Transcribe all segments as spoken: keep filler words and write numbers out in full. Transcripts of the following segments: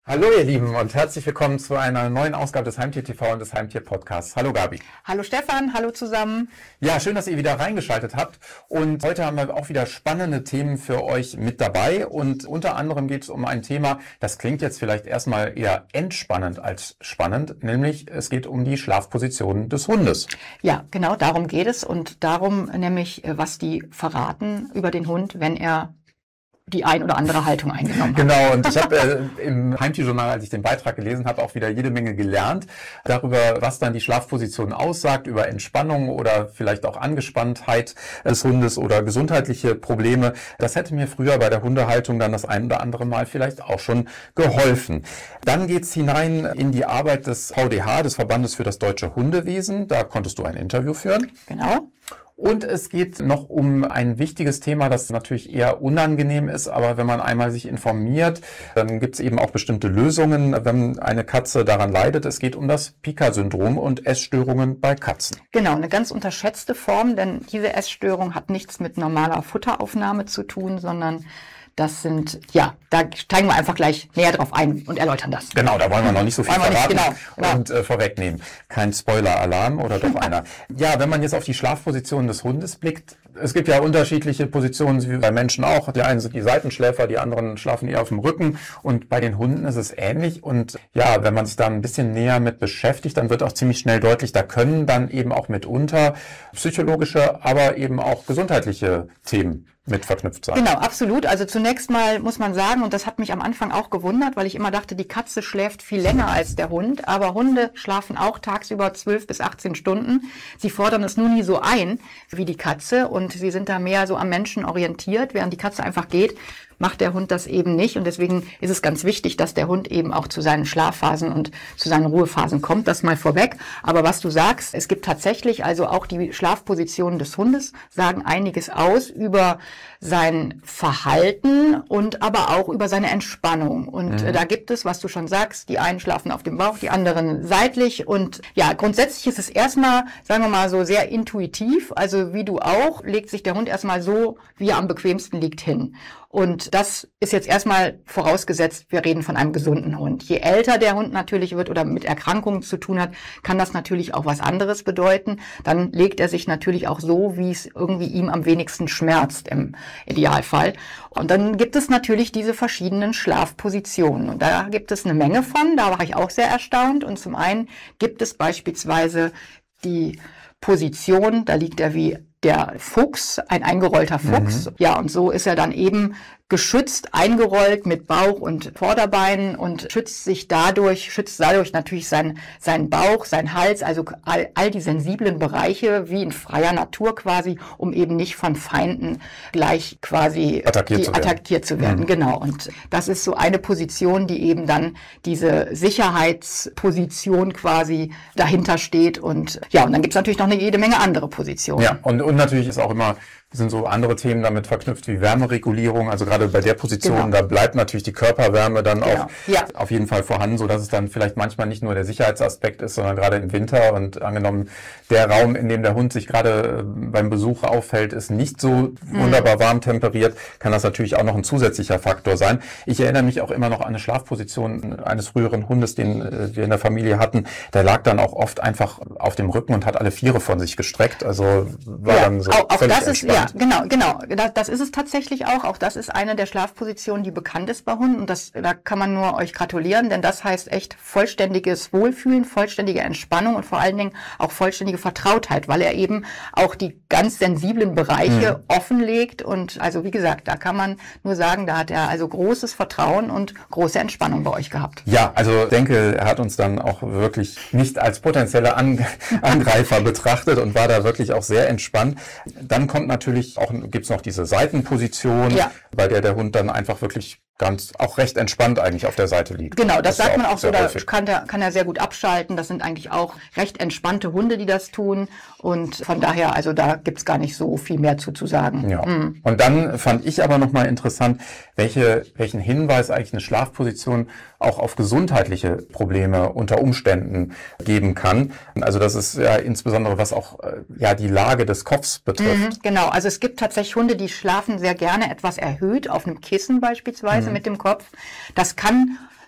Hallo ihr Lieben und herzlich willkommen zu einer neuen Ausgabe des Heimtier T V und des Heimtier Podcasts. Hallo Gabi. Hallo Stefan, hallo zusammen. Ja, schön, dass ihr wieder reingeschaltet habt und heute haben wir auch wieder spannende Themen für euch mit dabei und unter anderem geht es um ein Thema, das klingt jetzt vielleicht erstmal eher entspannend als spannend, nämlich es geht um die Schlafposition des Hundes. Ja, genau darum geht es und darum nämlich, was die verraten über den Hund, wenn er die ein oder andere Haltung eingenommen hat. Genau, und ich habe äh, im Heimtierjournal, als ich den Beitrag gelesen habe, auch wieder jede Menge gelernt darüber, was dann die Schlafposition aussagt, über Entspannung oder vielleicht auch Angespanntheit des Hundes oder gesundheitliche Probleme. Das hätte mir früher bei der Hundehaltung dann das ein oder andere Mal vielleicht auch schon geholfen. Dann geht's hinein in die Arbeit des V D H, des Verbandes für das deutsche Hundewesen. Da konntest du ein Interview führen. Genau. Und es geht noch um ein wichtiges Thema, das natürlich eher unangenehm ist, aber wenn man einmal sich informiert, dann gibt es eben auch bestimmte Lösungen, wenn eine Katze daran leidet. Es geht um das Pica-Syndrom und Essstörungen bei Katzen. Genau, eine ganz unterschätzte Form, denn diese Essstörung hat nichts mit normaler Futteraufnahme zu tun, sondern das sind, ja, da steigen wir einfach gleich näher drauf ein und erläutern das. Genau, da wollen wir noch nicht so viel Wollen wir verraten nicht, genau, genau. und äh, vorwegnehmen. Kein Spoiler-Alarm oder doch einer. Ja, wenn man jetzt auf die Schlafposition des Hundes blickt, es gibt ja unterschiedliche Positionen, wie bei Menschen auch. Die einen sind die Seitenschläfer, die anderen schlafen eher auf dem Rücken und bei den Hunden ist es ähnlich. Und ja, wenn man sich da ein bisschen näher mit beschäftigt, dann wird auch ziemlich schnell deutlich, da können dann eben auch mitunter psychologische, aber eben auch gesundheitliche Themen mit verknüpft sein. Genau, absolut. Also zunächst mal muss man sagen, und das hat mich am Anfang auch gewundert, weil ich immer dachte, die Katze schläft viel länger als der Hund, aber Hunde schlafen auch tagsüber zwölf bis achtzehn Stunden. Sie fordern es nur nie so ein wie die Katze und sie sind da mehr so am Menschen orientiert, während die Katze einfach geht, macht der Hund das eben nicht und deswegen ist es ganz wichtig, dass der Hund eben auch zu seinen Schlafphasen und zu seinen Ruhephasen kommt. Das mal vorweg. Aber was du sagst, es gibt tatsächlich also auch die Schlafpositionen des Hundes, sagen einiges aus über sein Verhalten und aber auch über seine Entspannung. Und mhm. da gibt es, was du schon sagst, die einen schlafen auf dem Bauch, die anderen seitlich. Und ja, grundsätzlich ist es erstmal, sagen wir mal so, sehr intuitiv. Also wie du auch, legt sich der Hund erstmal so, wie er am bequemsten liegt, hin. Und das ist jetzt erstmal vorausgesetzt, wir reden von einem gesunden Hund. Je älter der Hund natürlich wird oder mit Erkrankungen zu tun hat, kann das natürlich auch was anderes bedeuten. Dann legt er sich natürlich auch so, wie es irgendwie ihm am wenigsten schmerzt im Idealfall. Und dann gibt es natürlich diese verschiedenen Schlafpositionen. Und da gibt es eine Menge von, da war ich auch sehr erstaunt. Und zum einen gibt es beispielsweise die Position, da liegt er wie der Fuchs, ein eingerollter Fuchs. Mhm. Ja, und so ist er dann eben geschützt, eingerollt mit Bauch und Vorderbeinen und schützt sich dadurch, schützt dadurch natürlich sein, seinen Bauch, seinen Hals, also all, all die sensiblen Bereiche, wie in freier Natur quasi, um eben nicht von Feinden gleich quasi attackiert, die, zu, werden. attackiert zu werden. Mhm. Genau. Und das ist so eine Position, die eben dann diese Sicherheitsposition quasi dahinter steht. Und ja, und dann gibt es natürlich noch eine jede Menge andere Positionen. Ja, und, und natürlich ist auch immer sind so andere Themen damit verknüpft wie Wärmeregulierung. Also gerade bei der Position, genau. Da bleibt natürlich die Körperwärme dann genau. auch ja. auf jeden Fall vorhanden, so dass es dann vielleicht manchmal nicht nur der Sicherheitsaspekt ist, sondern gerade im Winter und angenommen der Raum, in dem der Hund sich gerade beim Besuch aufhält, ist nicht so mhm. wunderbar warm temperiert, kann das natürlich auch noch ein zusätzlicher Faktor sein. Ich erinnere mich auch immer noch an eine Schlafposition eines früheren Hundes, den wir in der Familie hatten. Der lag dann auch oft einfach auf dem Rücken und hat alle Viere von sich gestreckt. Also war ja, dann so auch, auch völlig das entspannt. Ist, ja, genau, genau. Das, das ist es tatsächlich auch. Auch das ist eine der Schlafpositionen, die bekannt ist bei Hunden. Und das, da kann man nur euch gratulieren, denn das heißt echt vollständiges Wohlfühlen, vollständige Entspannung und vor allen Dingen auch vollständige Vertrautheit, weil er eben auch die ganz sensiblen Bereiche mhm. offenlegt. Und also wie gesagt, da kann man nur sagen, da hat er also großes Vertrauen und große Entspannung bei euch gehabt. Ja, also ich denke, er hat uns dann auch wirklich nicht als potenzielle An- Angreifer betrachtet und war da wirklich auch sehr entspannt. Dann kommt natürlich auch, gibt's noch diese Seitenposition, ja. bei der der Hund dann einfach wirklich ganz auch recht entspannt eigentlich auf der Seite liegt. Genau, das, das sagt man auch so, da kann er, kann er sehr gut abschalten. Das sind eigentlich auch recht entspannte Hunde, die das tun. Und von daher, also da gibt's gar nicht so viel mehr zu, zu sagen. Ja. Mhm. Und dann fand ich aber nochmal interessant, welche, welchen Hinweis eigentlich eine Schlafposition auch auf gesundheitliche Probleme unter Umständen geben kann. Also das ist ja insbesondere, was auch ja die Lage des Kopfs betrifft. Mhm, genau, also es gibt tatsächlich Hunde, die schlafen sehr gerne etwas erhöht, auf einem Kissen beispielsweise mhm. mit dem Kopf. Das kann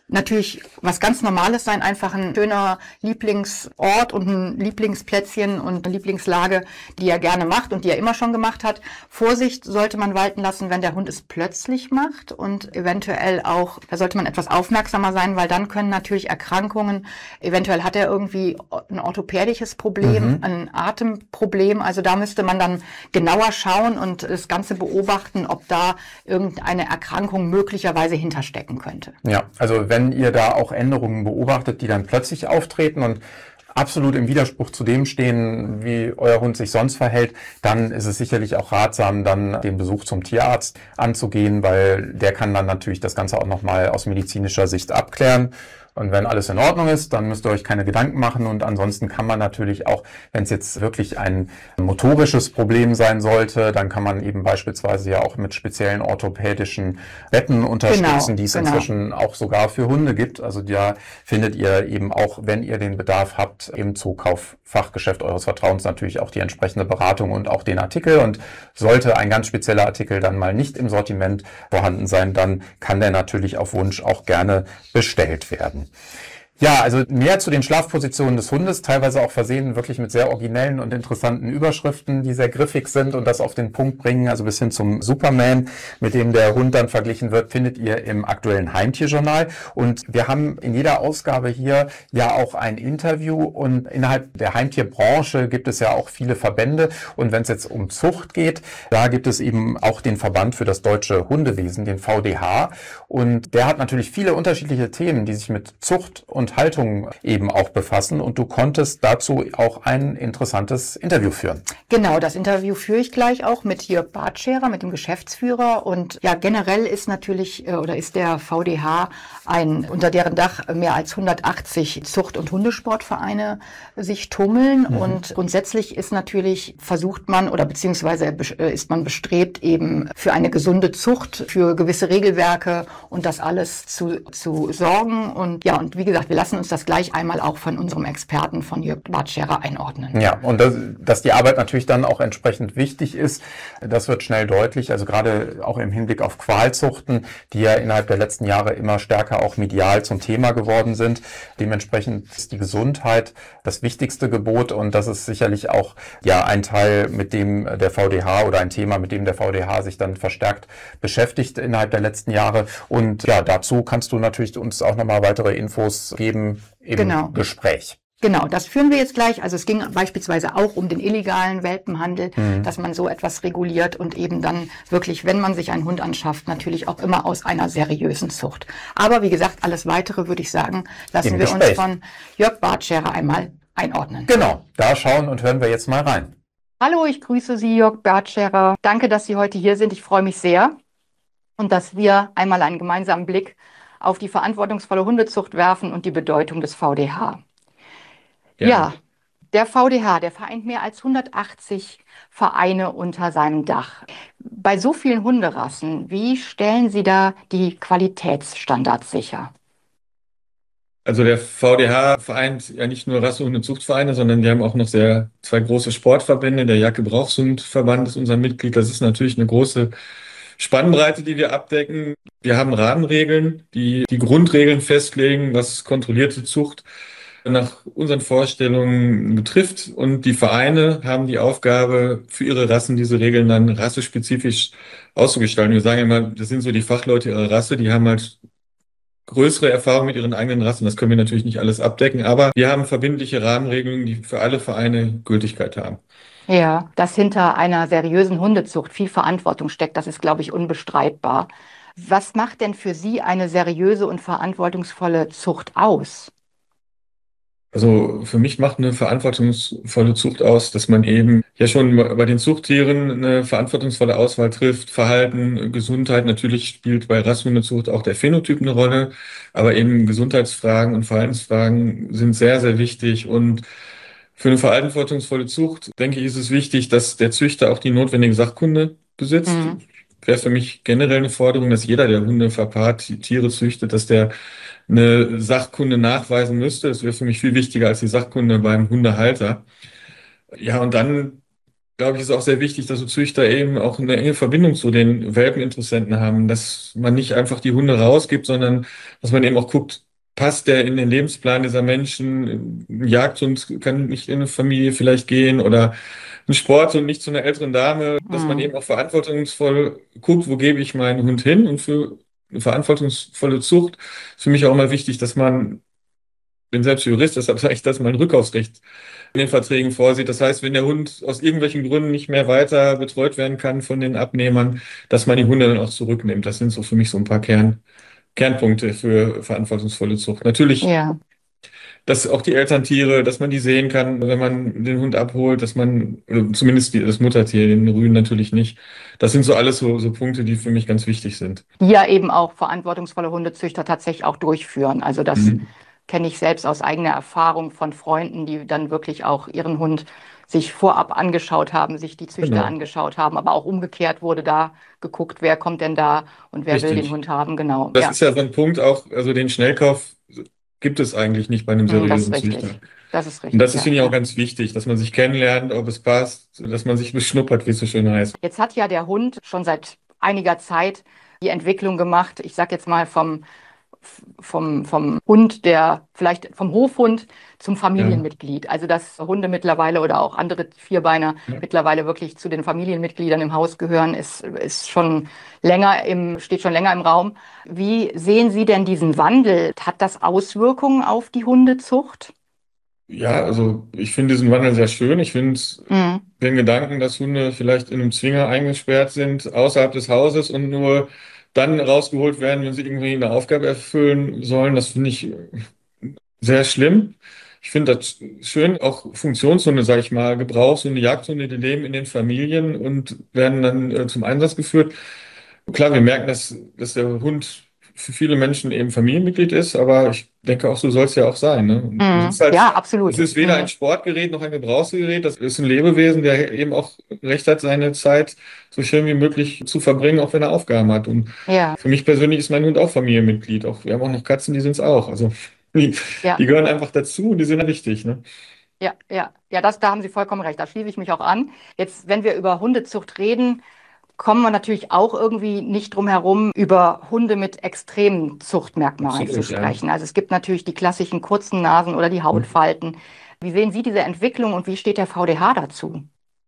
natürlich was ganz Normales sein, einfach ein schöner Lieblingsort und ein Lieblingsplätzchen und eine Lieblingslage, die er gerne macht und die er immer schon gemacht hat. Vorsicht sollte man walten lassen, wenn der Hund es plötzlich macht und eventuell auch, da sollte man etwas aufmerksamer sein, weil dann können natürlich Erkrankungen, eventuell hat er irgendwie ein orthopädisches Problem, mhm. ein Atemproblem, also da müsste man dann genauer schauen und das Ganze beobachten, ob da irgendeine Erkrankung möglicherweise hinterstecken könnte. Ja, also wenn ihr da auch Änderungen beobachtet, die dann plötzlich auftreten und absolut im Widerspruch zu dem stehen, wie euer Hund sich sonst verhält, dann ist es sicherlich auch ratsam, dann den Besuch zum Tierarzt anzugehen, weil der kann dann natürlich das Ganze auch nochmal aus medizinischer Sicht abklären. Und wenn alles in Ordnung ist, dann müsst ihr euch keine Gedanken machen. Und ansonsten kann man natürlich auch, wenn es jetzt wirklich ein motorisches Problem sein sollte, dann kann man eben beispielsweise ja auch mit speziellen orthopädischen Betten unterstützen, genau, die es genau. inzwischen auch sogar für Hunde gibt. Also da findet ihr eben auch, wenn ihr den Bedarf habt, im Zukauffachgeschäft eures Vertrauens natürlich auch die entsprechende Beratung und auch den Artikel. Und sollte ein ganz spezieller Artikel dann mal nicht im Sortiment vorhanden sein, dann kann der natürlich auf Wunsch auch gerne bestellt werden. Ja, also mehr zu den Schlafpositionen des Hundes, teilweise auch versehen wirklich mit sehr originellen und interessanten Überschriften, die sehr griffig sind und das auf den Punkt bringen, also bis hin zum Superman, mit dem der Hund dann verglichen wird, findet ihr im aktuellen Heimtierjournal. Und wir haben in jeder Ausgabe hier ja auch ein Interview und innerhalb der Heimtierbranche gibt es ja auch viele Verbände. Und wenn es jetzt um Zucht geht, da gibt es eben auch den Verband für das deutsche Hundewesen, den V D H. Und der hat natürlich viele unterschiedliche Themen, die sich mit Zucht und und Haltung eben auch befassen. Und du konntest dazu auch ein interessantes Interview führen. Genau, das Interview führe ich gleich auch mit Jörg Bartscherer, mit dem Geschäftsführer. Und ja, generell ist natürlich oder ist der V D H ein, unter deren Dach mehr als hundertachtzig Zucht- und Hundesportvereine sich tummeln. Mhm. Und grundsätzlich ist natürlich, versucht man oder beziehungsweise ist man bestrebt, eben für eine gesunde Zucht, für gewisse Regelwerke und das alles zu, zu sorgen. Und ja, und wie gesagt, wir lassen uns das gleich einmal auch von unserem Experten, von Jörg Bartscherer, einordnen. Ja, und das, dass die Arbeit natürlich dann auch entsprechend wichtig ist, das wird schnell deutlich. Also gerade auch im Hinblick auf Qualzuchten, die ja innerhalb der letzten Jahre immer stärker auch medial zum Thema geworden sind. Dementsprechend ist die Gesundheit das wichtigste Gebot und das ist sicherlich auch ja ein Teil, mit dem der V D H oder ein Thema, mit dem der V D H sich dann verstärkt beschäftigt innerhalb der letzten Jahre. Und ja, dazu kannst du natürlich uns auch nochmal weitere Infos geben im genau. Gespräch. Genau, das führen wir jetzt gleich. Also es ging beispielsweise auch um den illegalen Welpenhandel, mhm. dass man so etwas reguliert und eben dann wirklich, wenn man sich einen Hund anschafft, natürlich auch immer aus einer seriösen Zucht. Aber wie gesagt, alles Weitere würde ich sagen, lassen Im wir Gespräch. uns von Jörg Bartscherer einmal einordnen. Genau, da schauen und hören wir jetzt mal rein. Hallo, ich grüße Sie, Jörg Bartscherer. Danke, dass Sie heute hier sind. Ich freue mich sehr und dass wir einmal einen gemeinsamen Blick auf die verantwortungsvolle Hundezucht werfen und die Bedeutung des V D H. Ja. ja, der V D H, der vereint mehr als hundertachtzig Vereine unter seinem Dach. Bei so vielen Hunderassen, wie stellen Sie da die Qualitätsstandards sicher? Also der V D H vereint ja nicht nur Rassehund- und Zuchtvereine, sondern wir haben auch noch sehr zwei große Sportverbände. Der Jagdgebrauchshundverband ist unser Mitglied. Das ist natürlich eine große Spannbreite, die wir abdecken. Wir haben Rahmenregeln, die die Grundregeln festlegen, was kontrollierte Zucht nach unseren Vorstellungen betrifft. Und die Vereine haben die Aufgabe, für ihre Rassen diese Regeln dann rassespezifisch auszugestalten. Wir sagen immer, das sind so die Fachleute ihrer Rasse, die haben halt größere Erfahrung mit ihren eigenen Rassen. Das können wir natürlich nicht alles abdecken, aber wir haben verbindliche Rahmenregelungen, die für alle Vereine Gültigkeit haben. Ja, dass hinter einer seriösen Hundezucht viel Verantwortung steckt, das ist, glaube ich, unbestreitbar. Was macht denn für Sie eine seriöse und verantwortungsvolle Zucht aus? Also für mich macht eine verantwortungsvolle Zucht aus, dass man eben ja schon bei den Zuchttieren eine verantwortungsvolle Auswahl trifft. Verhalten, Gesundheit, natürlich spielt bei Rasshundezucht auch der Phänotyp eine Rolle, aber eben Gesundheitsfragen und Verhaltensfragen sind sehr, sehr wichtig. Und für eine verantwortungsvolle Zucht, denke ich, ist es wichtig, dass der Züchter auch die notwendige Sachkunde besitzt. Mhm. Wäre für mich generell eine Forderung, dass jeder, der Hunde verpaart, Tiere züchtet, dass der eine Sachkunde nachweisen müsste. Das wäre für mich viel wichtiger als die Sachkunde beim Hundehalter. Ja, und dann glaube ich, ist auch sehr wichtig, dass so Züchter eben auch eine enge Verbindung zu den Welpeninteressenten haben, dass man nicht einfach die Hunde rausgibt, sondern dass man eben auch guckt, passt der in den Lebensplan dieser Menschen? Ein Jagdhund kann nicht in eine Familie vielleicht gehen oder ein Sporthund nicht zu einer älteren Dame, dass man eben Mhm. auch verantwortungsvoll guckt, wo gebe ich meinen Hund hin, und für eine verantwortungsvolle Zucht ist für mich auch immer wichtig, dass man, bin selbst Jurist, deshalb sage ich, dass man ein Rückkaufsrecht in den Verträgen vorsieht. Das heißt, wenn der Hund aus irgendwelchen Gründen nicht mehr weiter betreut werden kann von den Abnehmern, dass man die Hunde dann auch zurücknimmt. Das sind so für mich so ein paar Kern, Kernpunkte für verantwortungsvolle Zucht. Natürlich, Ja. dass auch die Elterntiere, dass man die sehen kann, wenn man den Hund abholt, dass man, oder zumindest die, das Muttertier, den Rüden natürlich nicht. Das sind so alles so, so Punkte, die für mich ganz wichtig sind. Die ja eben auch verantwortungsvolle Hundezüchter tatsächlich auch durchführen. Also das Mhm. kenne ich selbst aus eigener Erfahrung von Freunden, die dann wirklich auch ihren Hund sich vorab angeschaut haben, sich die Züchter Genau, angeschaut haben, aber auch umgekehrt wurde da geguckt, wer kommt denn da und wer will den richtig. Hund haben. Genau, Das ja. ist ja so ein Punkt auch, also den Schnellkauf gibt es eigentlich nicht bei einem Hm, das ist seriösen Züchter. richtig. Das ist Und das richtig, ist, ja, finde ich, auch ja. ganz wichtig, dass man sich kennenlernt, ob es passt, dass man sich beschnuppert, wie es so schön heißt. Jetzt hat ja der Hund schon seit einiger Zeit die Entwicklung gemacht, ich sage jetzt mal vom vom, vom Hund, der vielleicht vom Hofhund zum Ja, Familienmitglied. Also dass Hunde mittlerweile oder auch andere Vierbeiner ja. mittlerweile wirklich zu den Familienmitgliedern im Haus gehören, ist, ist schon länger im, steht schon länger im Raum. Wie sehen Sie denn diesen Wandel? Hat das Auswirkungen auf die Hundezucht? Ja, also ich finde diesen Wandel sehr schön. Ich finde Mhm. den Gedanken, dass Hunde vielleicht in einem Zwinger eingesperrt sind, außerhalb des Hauses und nur dann rausgeholt werden, wenn sie irgendwie eine Aufgabe erfüllen sollen, das finde ich sehr schlimm. Ich finde das schön, auch Funktionshunde, sage ich mal, Gebrauchshunde, Jagdhunde, die leben in den Familien und werden dann äh, zum Einsatz geführt. Klar, wir merken, dass, dass der Hund für viele Menschen eben Familienmitglied ist, aber ich denke auch, so soll es ja auch sein. Ne? Und es ist Mhm. halt, Ja, es absolut. ist weder ein Mhm. Sportgerät noch ein Gebrauchsgerät. Das ist ein Lebewesen, der eben auch Recht hat, seine Zeit so schön wie möglich zu verbringen, auch wenn er Aufgaben hat. Und Ja, für mich persönlich ist mein Hund auch Familienmitglied. Auch, wir haben auch noch Katzen, die sind es auch. Also die, ja. die gehören einfach dazu und die sind wichtig. Ne? Ja, ja, ja, das, da haben Sie vollkommen recht. Da schließe ich mich auch an. Jetzt, wenn wir über Hundezucht reden, kommen wir natürlich auch irgendwie nicht drum herum, über Hunde mit extremen Zuchtmerkmalen zu Absolut, ja. sprechen. Also es gibt natürlich die klassischen kurzen Nasen oder die Hautfalten. Wie sehen Sie diese Entwicklung und wie steht der V D H dazu?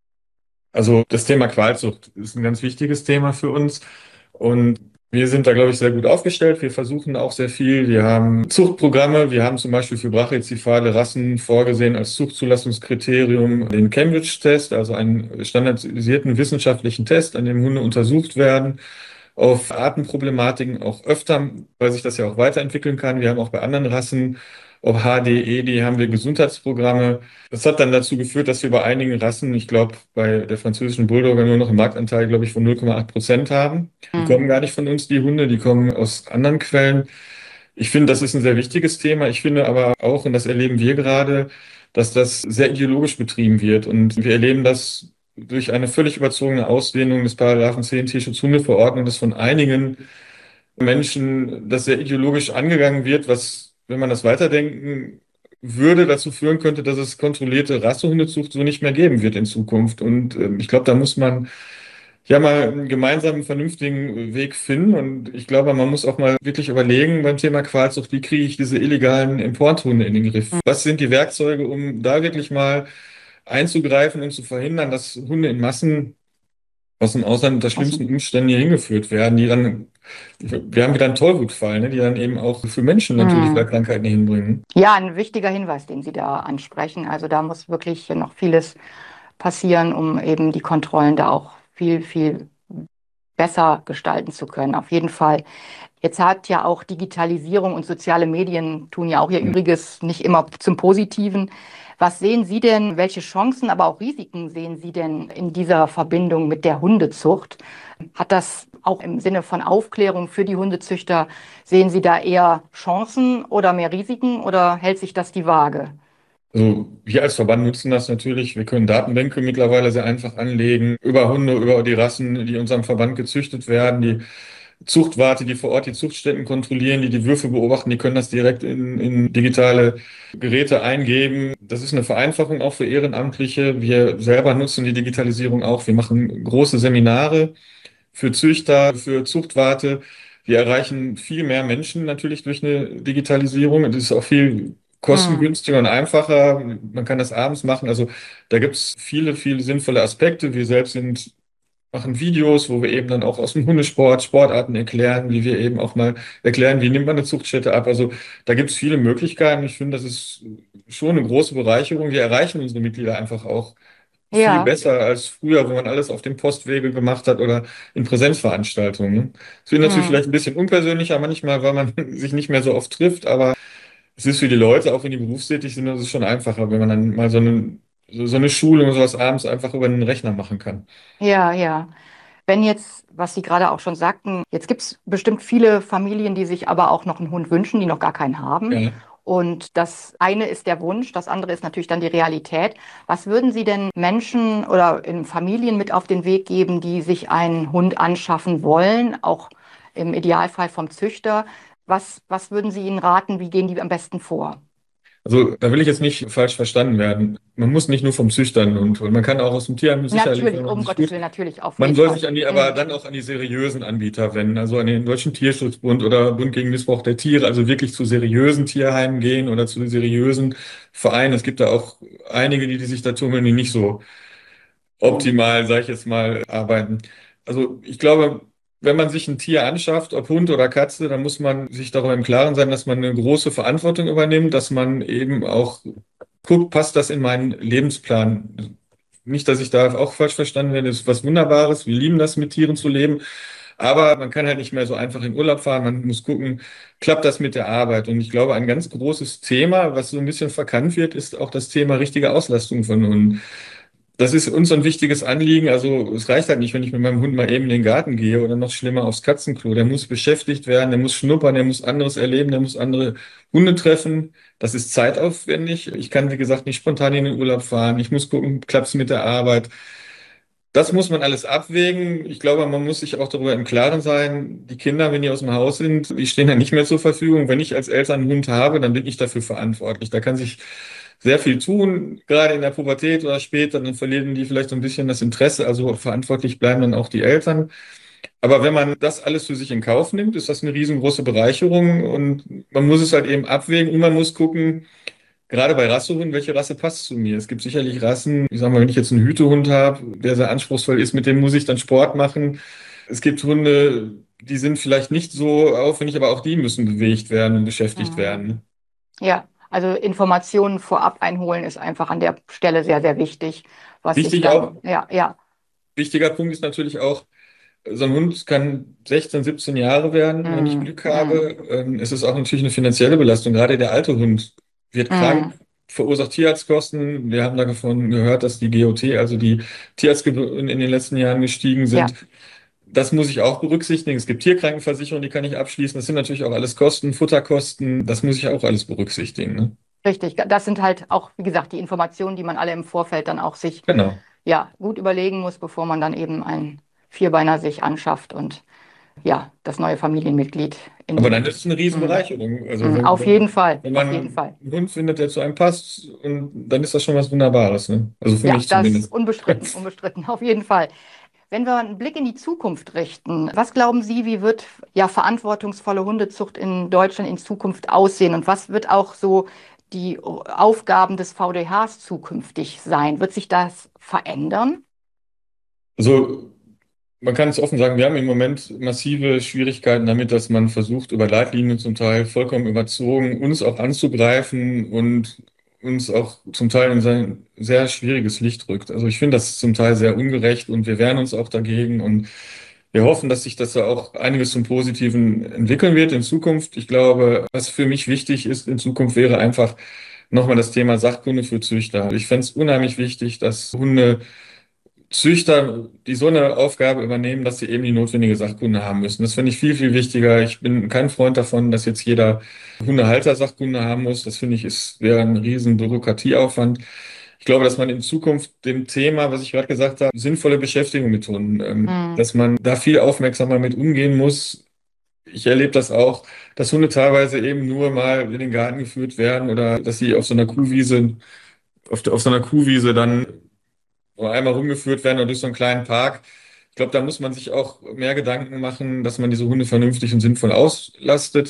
Also das Thema Qualzucht ist ein ganz wichtiges Thema für uns und wir sind da, glaube ich, sehr gut aufgestellt. Wir versuchen auch sehr viel. Wir haben Zuchtprogramme. Wir haben zum Beispiel für brachycephale Rassen vorgesehen als Zuchtzulassungskriterium den Cambridge-Test, also einen standardisierten wissenschaftlichen Test, an dem Hunde untersucht werden auf Artenproblematiken auch öfter, weil sich das ja auch weiterentwickeln kann. Wir haben auch bei anderen Rassen, ob H D, E D, haben wir Gesundheitsprogramme. Das hat dann dazu geführt, dass wir bei einigen Rassen, ich glaube, bei der französischen Bulldogger nur noch einen Marktanteil, glaube ich, von null Komma acht Prozent haben. Die Hm. kommen gar nicht von uns, die Hunde, die kommen aus anderen Quellen. Ich finde, das ist ein sehr wichtiges Thema. Ich finde aber auch, und das erleben wir gerade, dass das sehr ideologisch betrieben wird. Und wir erleben das durch eine völlig überzogene Ausdehnung des Paragraphen zehn Tierschutzhundeverordnung, dass von einigen Menschen das sehr ideologisch angegangen wird, was, wenn man das weiterdenken würde, dazu führen könnte, dass es kontrollierte Rassehundezucht so nicht mehr geben wird in Zukunft. Und ähm, ich glaube, da muss man ja mal einen gemeinsamen, vernünftigen Weg finden. Und ich glaube, man muss auch mal wirklich überlegen beim Thema Qualzucht, wie kriege ich diese illegalen Importhunde in den Griff? Was sind die Werkzeuge, um da wirklich mal einzugreifen und zu verhindern, dass Hunde in Massen aus dem Ausland unter Also, schlimmsten Umständen hier hingeführt werden, die dann, wir haben wieder einen Tollwutfall, ne, die dann eben auch für Menschen natürlich wieder hm. Krankheiten hinbringen. Ja, ein wichtiger Hinweis, den Sie da ansprechen. Also da muss wirklich noch vieles passieren, um eben die Kontrollen da auch viel, viel besser gestalten zu können. Auf jeden Fall. Jetzt hat ja auch Digitalisierung und soziale Medien tun ja auch ihr Übriges, nicht immer zum Positiven. Was sehen Sie denn, welche Chancen, aber auch Risiken sehen Sie denn in dieser Verbindung mit der Hundezucht? Hat das auch im Sinne von Aufklärung für die Hundezüchter, sehen Sie da eher Chancen oder mehr Risiken oder hält sich das die Waage? Also wir als Verband nutzen das natürlich. Wir können Datenbänke mittlerweile sehr einfach anlegen über Hunde, über die Rassen, die in unserem Verband gezüchtet werden. Die Zuchtwarte, die vor Ort die Zuchtstätten kontrollieren, die die Würfe beobachten, die können das direkt in, in digitale Geräte eingeben. Das ist eine Vereinfachung auch für Ehrenamtliche. Wir selber nutzen die Digitalisierung auch. Wir machen große Seminare für Züchter, für Zuchtwarte. Wir erreichen viel mehr Menschen natürlich durch eine Digitalisierung. Es ist auch viel kostengünstiger und einfacher. Man kann das abends machen. Also da gibt es viele, viele sinnvolle Aspekte. Wir selbst sind machen Videos, wo wir eben dann auch aus dem Hundesport Sportarten erklären, wie wir eben auch mal erklären, wie nimmt man eine Zuchtstätte ab. Also da gibt es viele Möglichkeiten. Ich finde, das ist schon eine große Bereicherung. Wir erreichen unsere Mitglieder einfach auch viel Ja, besser als früher, wo man alles auf dem Postwege gemacht hat oder in Präsenzveranstaltungen. Es wird natürlich hm. vielleicht ein bisschen unpersönlicher manchmal, weil man sich nicht mehr so oft trifft, aber es ist für die Leute, auch wenn die berufstätig sind, das ist schon einfacher, wenn man dann mal so eine, so, so eine Schulung oder sowas abends einfach über einen Rechner machen kann. Ja, ja. Wenn jetzt, was Sie gerade auch schon sagten, jetzt gibt es bestimmt viele Familien, die sich aber auch noch einen Hund wünschen, die noch gar keinen haben. Ja. Und das eine ist der Wunsch, das andere ist natürlich dann die Realität. Was würden Sie denn Menschen oder in Familien mit auf den Weg geben, die sich einen Hund anschaffen wollen, auch im Idealfall vom Züchter? Was, was würden Sie ihnen raten? Wie gehen die am besten vor? Also da will ich jetzt nicht falsch verstanden werden. Man muss nicht nur vom Züchter einen Hund holen. Man kann auch aus dem Tierheim sicherlich, Natürlich, wenn man um sich Gottes gut. Willen, natürlich, auf Man jeden soll Fall. sich an die, aber Mhm. dann auch an die seriösen Anbieter wenden, also an den Deutschen Tierschutzbund oder Bund gegen Missbrauch der Tiere, also wirklich zu seriösen Tierheimen gehen oder zu seriösen Vereinen. Es gibt da auch einige, die, die sich da tummeln, die nicht so optimal, sage ich jetzt mal, arbeiten. Also ich glaube, wenn man sich ein Tier anschafft, ob Hund oder Katze, dann muss man sich darüber im Klaren sein, dass man eine große Verantwortung übernimmt, dass man eben auch guckt, passt das in meinen Lebensplan? Nicht, dass ich da auch falsch verstanden werde, das ist was Wunderbares. Wir lieben das, mit Tieren zu leben. Aber man kann halt nicht mehr so einfach in Urlaub fahren. Man muss gucken, klappt das mit der Arbeit? Und ich glaube, ein ganz großes Thema, was so ein bisschen verkannt wird, ist auch das Thema richtige Auslastung von Hunden. Das ist uns ein wichtiges Anliegen. Also es reicht halt nicht, wenn ich mit meinem Hund mal eben in den Garten gehe oder noch schlimmer aufs Katzenklo. Der muss beschäftigt werden, der muss schnuppern, der muss anderes erleben, der muss andere Hunde treffen. Das ist zeitaufwendig. Ich kann, wie gesagt, nicht spontan in den Urlaub fahren. Ich muss gucken, klappt es mit der Arbeit. Das muss man alles abwägen. Ich glaube, man muss sich auch darüber im Klaren sein, die Kinder, wenn die aus dem Haus sind, die stehen ja nicht mehr zur Verfügung. Wenn ich als Eltern einen Hund habe, dann bin ich dafür verantwortlich. Da kann sich sehr viel tun, gerade in der Pubertät oder später, dann verlieren die vielleicht so ein bisschen das Interesse. Also verantwortlich bleiben dann auch die Eltern. Aber wenn man das alles für sich in Kauf nimmt, ist das eine riesengroße Bereicherung und man muss es halt eben abwägen und man muss gucken, gerade bei Rassehunden, welche Rasse passt zu mir? Es gibt sicherlich Rassen, ich sag mal, wenn ich jetzt einen Hütehund habe, der sehr anspruchsvoll ist, mit dem muss ich dann Sport machen. Es gibt Hunde, die sind vielleicht nicht so aufwendig, aber auch die müssen bewegt werden und beschäftigt Mhm. werden. Ja, also Informationen vorab einholen ist einfach an der Stelle sehr, sehr wichtig, was sich Wichtig auch, dann, ja, ja. wichtiger Punkt ist natürlich auch, so ein Hund kann sechzehn, siebzehn Jahre werden, wenn ich Mm, Glück mm, habe. Ähm, Es ist auch natürlich eine finanzielle Belastung. Gerade der alte Hund wird krank, mm, verursacht Tierarztkosten. Wir haben davon gehört, dass die G O T, also die Tierarztgebühren in den letzten Jahren gestiegen ja, sind. Das muss ich auch berücksichtigen. Es gibt Tierkrankenversicherung, die kann ich abschließen. Das sind natürlich auch alles Kosten, Futterkosten. Das muss ich auch alles berücksichtigen. Ne? richtig. Das sind halt auch, wie gesagt, die Informationen, die man alle im Vorfeld dann auch sich, Genau. ja, gut überlegen muss, bevor man dann eben einen Vierbeiner sich anschafft und ja, das neue Familienmitglied in Aber dann die, ist es eine mm, Riesenbereicherung. Also mm, wenn, auf jeden wenn, Fall, wenn man auf jeden Fall. einen Hund findet, der zu einem passt, und dann ist das schon was Wunderbares. Ne? Also für Ja, mich das zumindest. unbestritten, unbestritten, auf jeden Fall. Wenn wir einen Blick in die Zukunft richten, was glauben Sie, wie wird ja verantwortungsvolle Hundezucht in Deutschland in Zukunft aussehen und was wird auch so die Aufgaben des V D Hs zukünftig sein? Wird sich das verändern? Also man kann es offen sagen, wir haben im Moment massive Schwierigkeiten damit, dass man versucht, über Leitlinien zum Teil vollkommen überzogen, uns auch anzugreifen und uns auch zum Teil in sein sehr schwieriges Licht rückt. Also ich finde das zum Teil sehr ungerecht und wir wehren uns auch dagegen und wir hoffen, dass sich das da auch einiges zum Positiven entwickeln wird in Zukunft. Ich glaube, was für mich wichtig ist in Zukunft, wäre einfach nochmal das Thema Sachkunde für Züchter. Ich fände es unheimlich wichtig, dass Hunde Züchter, die so eine Aufgabe übernehmen, dass sie eben die notwendige Sachkunde haben müssen. Das finde ich viel, viel wichtiger. Ich bin kein Freund davon, dass jetzt jeder Hundehalter Sachkunde haben muss. Das finde ich, ist, wäre ein riesen Bürokratieaufwand. Ich glaube, dass man in Zukunft dem Thema, was ich gerade gesagt habe, sinnvolle Beschäftigung mit Hunden, ähm, Hm. dass man da viel aufmerksamer mit umgehen muss. Ich erlebe das auch, dass Hunde teilweise eben nur mal in den Garten geführt werden oder dass sie auf so einer Kuhwiese, auf, der, auf so einer Kuhwiese dann nur einmal rumgeführt werden oder durch so einen kleinen Park. Ich glaube, da muss man sich auch mehr Gedanken machen, dass man diese Hunde vernünftig und sinnvoll auslastet.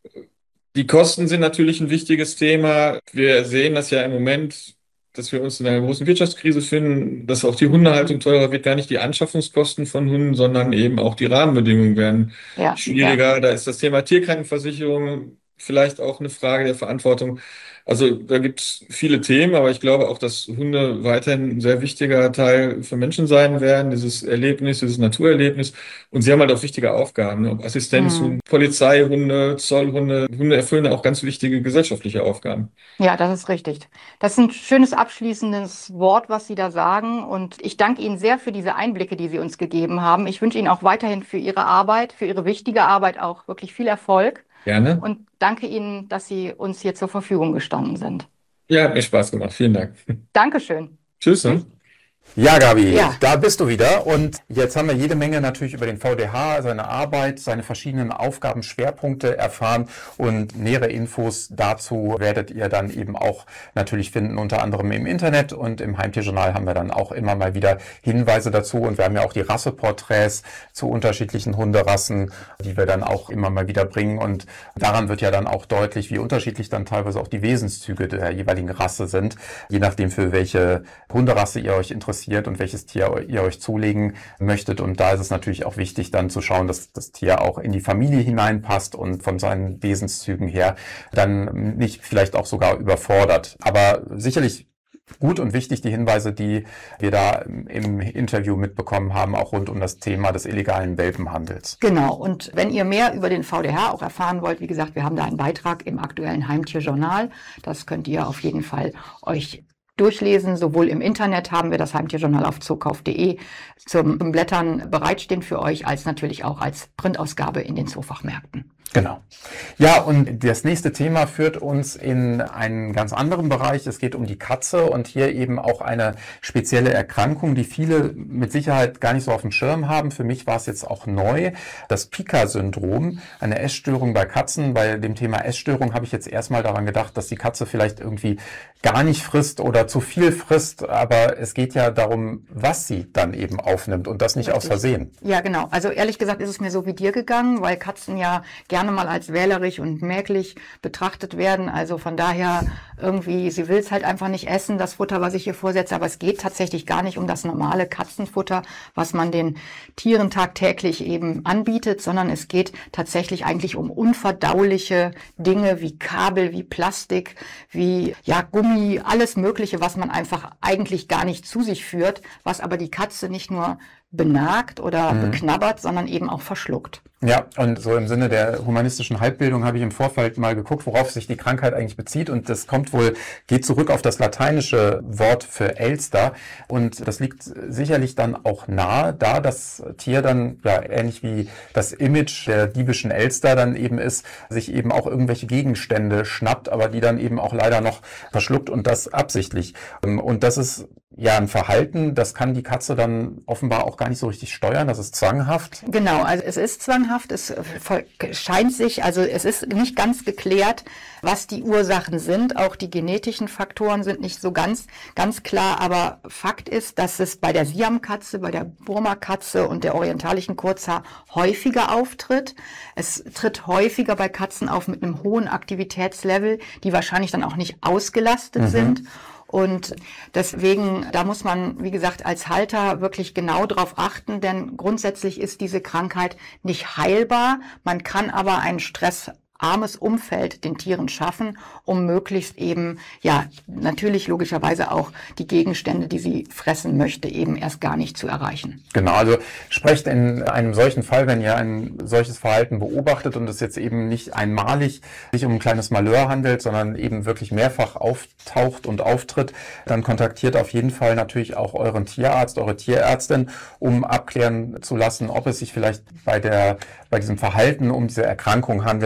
Die Kosten sind natürlich ein wichtiges Thema. Wir sehen das ja im Moment, dass wir uns in einer großen Wirtschaftskrise finden, dass auch die Hundehaltung teurer wird, gar nicht die Anschaffungskosten von Hunden, sondern eben auch die Rahmenbedingungen werden Ja, schwieriger. ja. Da ist das Thema Tierkrankenversicherung vielleicht auch eine Frage der Verantwortung. Also da gibt es viele Themen, aber ich glaube auch, dass Hunde weiterhin ein sehr wichtiger Teil für Menschen sein werden, dieses Erlebnis, dieses Naturerlebnis. Und sie haben halt auch wichtige Aufgaben, ne? Ob Assistenzhunde, Hm. Polizeihunde, Zollhunde. Hunde erfüllen auch ganz wichtige gesellschaftliche Aufgaben. Ja, das ist richtig. Das ist ein schönes abschließendes Wort, was Sie da sagen. Und ich danke Ihnen sehr für diese Einblicke, die Sie uns gegeben haben. Ich wünsche Ihnen auch weiterhin für Ihre Arbeit, für Ihre wichtige Arbeit auch wirklich viel Erfolg. Gerne. Und danke Ihnen, dass Sie uns hier zur Verfügung gestanden sind. Ja, hat mir Spaß gemacht. Vielen Dank. Dankeschön. Tschüss. Ne? Ja, Gabi, Ja. da bist du wieder. Und jetzt haben wir jede Menge natürlich über den V D H, seine Arbeit, seine verschiedenen Aufgabenschwerpunkte erfahren. Und nähere Infos dazu werdet ihr dann eben auch natürlich finden, unter anderem im Internet. Und im Heimtierjournal haben wir dann auch immer mal wieder Hinweise dazu. Und wir haben ja auch die Rasseporträts zu unterschiedlichen Hunderassen, die wir dann auch immer mal wieder bringen. Und daran wird ja dann auch deutlich, wie unterschiedlich dann teilweise auch die Wesenszüge der jeweiligen Rasse sind, je nachdem, für welche Hunderasse ihr euch interessiert und welches Tier ihr euch zulegen möchtet. Und da ist es natürlich auch wichtig, dann zu schauen, dass das Tier auch in die Familie hineinpasst und von seinen Wesenszügen her dann nicht vielleicht auch sogar überfordert. Aber sicherlich gut und wichtig die Hinweise, die wir da im Interview mitbekommen haben, auch rund um das Thema des illegalen Welpenhandels. Genau. Und wenn ihr mehr über den V D H auch erfahren wollt, wie gesagt, wir haben da einen Beitrag im aktuellen Heimtierjournal. Das könnt ihr auf jeden Fall euch durchlesen. Sowohl im Internet haben wir das Heimtierjournal auf zookauf punkt de zum Blättern bereitstehen für euch, als natürlich auch als Printausgabe in den Zoofachmärkten. Genau. Ja, und das nächste Thema führt uns in einen ganz anderen Bereich. Es geht um die Katze und hier eben auch eine spezielle Erkrankung, die viele mit Sicherheit gar nicht so auf dem Schirm haben. Für mich war es jetzt auch neu. Das Pica-Syndrom, eine Essstörung bei Katzen. Bei dem Thema Essstörung habe ich jetzt erstmal daran gedacht, dass die Katze vielleicht irgendwie gar nicht frisst oder zu viel frisst. Aber es geht ja darum, was sie dann eben aufnimmt und das nicht Richtig. Aus Versehen. Ja, genau. Also ehrlich gesagt ist es mir so wie dir gegangen, weil Katzen ja gerne gerne mal als wählerisch und mäglich betrachtet werden. Also von daher irgendwie, sie will es halt einfach nicht essen, das Futter, was ich ihr vorsetze. Aber es geht tatsächlich gar nicht um das normale Katzenfutter, was man den Tieren tagtäglich eben anbietet, sondern es geht tatsächlich eigentlich um unverdauliche Dinge wie Kabel, wie Plastik, wie ja Gummi, alles Mögliche, was man einfach eigentlich gar nicht zu sich führt, was aber die Katze nicht nur benagt oder mhm. beknabbert, sondern eben auch verschluckt. Ja, und so im Sinne der humanistischen Halbbildung habe ich im Vorfeld mal geguckt, worauf sich die Krankheit eigentlich bezieht. Und das kommt wohl, geht zurück auf das lateinische Wort für Elster. Und das liegt sicherlich dann auch nahe, da das Tier dann, ja, ähnlich wie das Image der diebischen Elster dann eben ist, sich eben auch irgendwelche Gegenstände schnappt, aber die dann eben auch leider noch verschluckt und das absichtlich. Und das ist ja ein Verhalten, das kann die Katze dann offenbar auch gar nicht so richtig steuern, das ist zwanghaft. Genau, also es ist zwanghaft, es scheint sich, also es ist nicht ganz geklärt, was die Ursachen sind, auch die genetischen Faktoren sind nicht so ganz, ganz klar, aber Fakt ist, dass es bei der Siamkatze, bei der Burma-Katze und der orientalischen Kurzhaar häufiger auftritt. Es tritt häufiger bei Katzen auf mit einem hohen Aktivitätslevel, die wahrscheinlich dann auch nicht ausgelastet mhm. sind. Und deswegen, da muss man, wie gesagt, als Halter wirklich genau drauf achten, denn grundsätzlich ist diese Krankheit nicht heilbar. Man kann aber einen stressarmes Umfeld den Tieren schaffen, um möglichst eben, ja, natürlich logischerweise auch die Gegenstände, die sie fressen möchte, eben erst gar nicht zu erreichen. Genau, also sprecht in einem solchen Fall, wenn ihr ein solches Verhalten beobachtet und es jetzt eben nicht einmalig sich um ein kleines Malheur handelt, sondern eben wirklich mehrfach auftaucht und auftritt, dann kontaktiert auf jeden Fall natürlich auch euren Tierarzt, eure Tierärztin, um abklären zu lassen, ob es sich vielleicht bei der, bei diesem Verhalten um diese Erkrankung handeln könnte.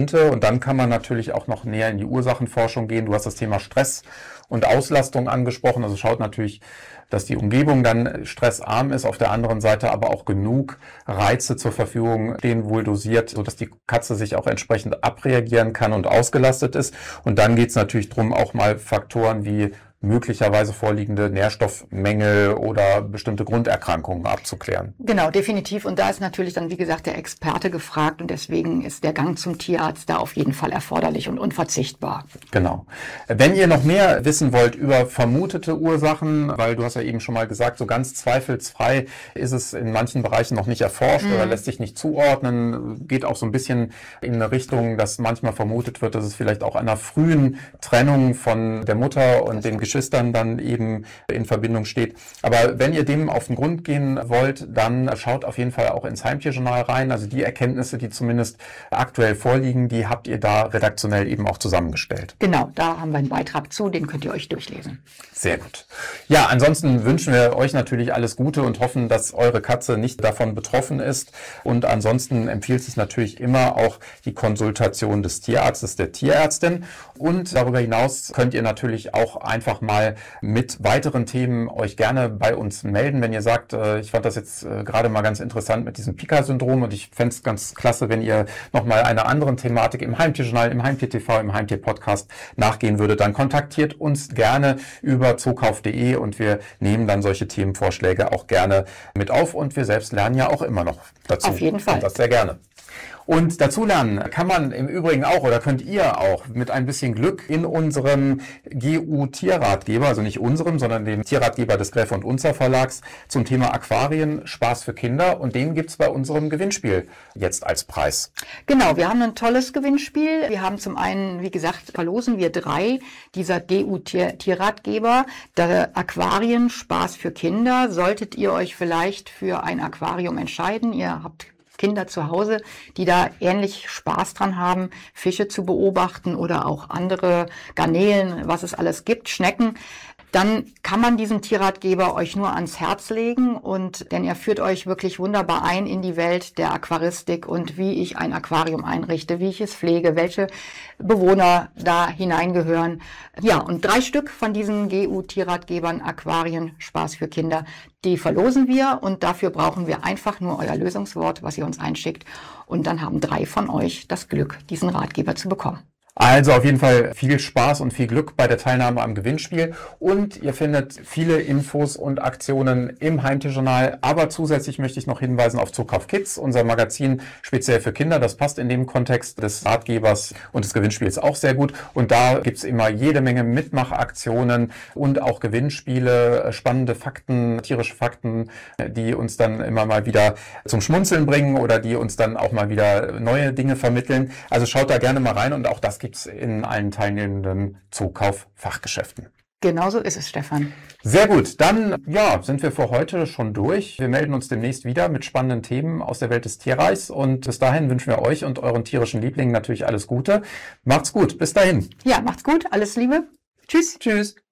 könnte. Und dann kann man natürlich auch noch näher in die Ursachenforschung gehen. Du hast das Thema Stress und Auslastung angesprochen. Also schaut natürlich, dass die Umgebung dann stressarm ist, auf der anderen Seite aber auch genug Reize zur Verfügung stehen, wohl dosiert, sodass die Katze sich auch entsprechend abreagieren kann und ausgelastet ist. Und dann geht es natürlich darum, auch mal Faktoren wie möglicherweise vorliegende Nährstoffmängel oder bestimmte Grunderkrankungen abzuklären. Genau, definitiv. Und da ist natürlich dann, wie gesagt, der Experte gefragt und deswegen ist der Gang zum Tierarzt da auf jeden Fall erforderlich und unverzichtbar. Genau. Wenn ihr noch mehr wissen wollt über vermutete Ursachen, weil du hast ja eben schon mal gesagt, so ganz zweifelsfrei ist es in manchen Bereichen noch nicht erforscht mhm. oder lässt sich nicht zuordnen, geht auch so ein bisschen in eine Richtung, dass manchmal vermutet wird, dass es vielleicht auch einer frühen Trennung von der Mutter und den Geschwistern dann eben in Verbindung steht. Aber wenn ihr dem auf den Grund gehen wollt, dann schaut auf jeden Fall auch ins Heimtierjournal rein. Also die Erkenntnisse, die zumindest aktuell vorliegen, die habt ihr da redaktionell eben auch zusammengestellt. Genau, da haben wir einen Beitrag zu, den könnt ihr euch durchlesen. Sehr gut. Ja, ansonsten wünschen wir euch natürlich alles Gute und hoffen, dass eure Katze nicht davon betroffen ist. Und ansonsten empfiehlt es natürlich immer auch die Konsultation des Tierarztes, der Tierärztin. Und darüber hinaus könnt ihr natürlich auch einfach mal mit weiteren Themen euch gerne bei uns melden, wenn ihr sagt, äh, ich fand das jetzt äh, gerade mal ganz interessant mit diesem Pica-Syndrom und ich fände es ganz klasse, wenn ihr nochmal einer anderen Thematik im Heimtierjournal, im Heimtier-T V, im Heimtier-Podcast nachgehen würdet, dann kontaktiert uns gerne über zookauf punkt de und wir nehmen dann solche Themenvorschläge auch gerne mit auf und wir selbst lernen ja auch immer noch dazu. Auf jeden Fall. Und das sehr gerne. Und dazulernen kann man im Übrigen auch oder könnt ihr auch mit ein bisschen Glück in unserem G U-Tierratgeber, also nicht unserem, sondern dem Tierratgeber des Gräfe und Unzer Verlags zum Thema Aquarien, Spaß für Kinder. Und den gibt's bei unserem Gewinnspiel jetzt als Preis. Genau, wir haben ein tolles Gewinnspiel. Wir haben zum einen, wie gesagt, verlosen wir drei dieser G U-Tierratgeber. Der Aquarien, Spaß für Kinder. Solltet ihr euch vielleicht für ein Aquarium entscheiden, ihr habt Kinder zu Hause, die da ähnlich Spaß dran haben, Fische zu beobachten oder auch andere Garnelen, was es alles gibt, Schnecken, dann kann man diesen Tierratgeber euch nur ans Herz legen und denn er führt euch wirklich wunderbar ein in die Welt der Aquaristik und wie ich ein Aquarium einrichte, wie ich es pflege, welche Bewohner da hineingehören. Ja, und drei Stück von diesen G U-Tierratgebern Aquarien Spaß für Kinder, die verlosen wir und dafür brauchen wir einfach nur euer Lösungswort, was ihr uns einschickt und dann haben drei von euch das Glück, diesen Ratgeber zu bekommen. Also auf jeden Fall viel Spaß und viel Glück bei der Teilnahme am Gewinnspiel und ihr findet viele Infos und Aktionen im Heimtierjournal, aber zusätzlich möchte ich noch hinweisen auf Zookauf Kids, unser Magazin speziell für Kinder. Das passt in dem Kontext des Ratgebers und des Gewinnspiels auch sehr gut und da gibt's immer jede Menge Mitmachaktionen und auch Gewinnspiele, spannende Fakten, tierische Fakten, die uns dann immer mal wieder zum Schmunzeln bringen oder die uns dann auch mal wieder neue Dinge vermitteln. Also schaut da gerne mal rein und auch das gibt in allen teilnehmenden Zookauf-Fachgeschäften. Genau so ist es, Stefan. Sehr gut, dann ja, sind wir für heute schon durch. Wir melden uns demnächst wieder mit spannenden Themen aus der Welt des Tierreichs und bis dahin wünschen wir euch und euren tierischen Lieblingen natürlich alles Gute. Macht's gut, bis dahin. Ja, macht's gut, alles Liebe. Tschüss. Tschüss.